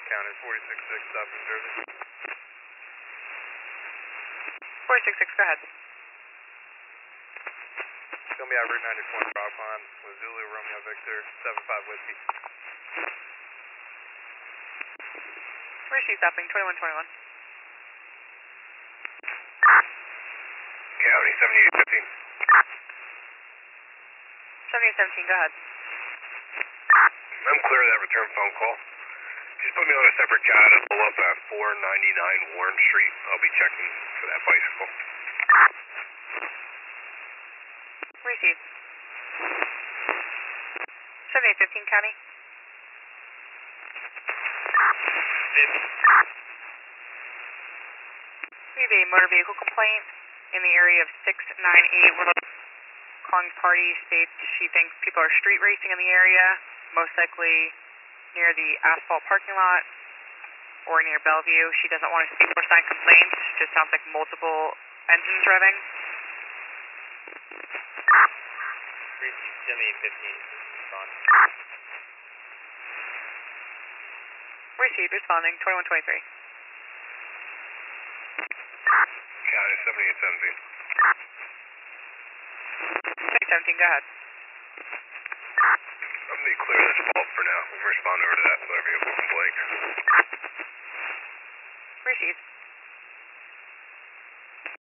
County 466, stop in Jersey. 466, go ahead. It's going to be at Route 94 in Rock Pond with Zulu Romeo Victor 75 Whiskey. Where's she stopping? 2121. County 7815. 7817, go ahead. I'm clear of that return phone call. Just put me on a separate cat and pull up at 499 Warren Street. I'll be checking for that bicycle. Received. 7815 County. We have a motor vehicle complaint in the area of 698. We're calling party, states she thinks people are street racing in the area, most likely near the asphalt parking lot or near Bellevue. She doesn't want to speak or sign complaints, just sounds like multiple engines revving. 7815, respond. Received, responding, 2123. County 7817. 617, go ahead. I'm going to clear this fault for now. We'll respond over to that motor vehicle complaint. Received.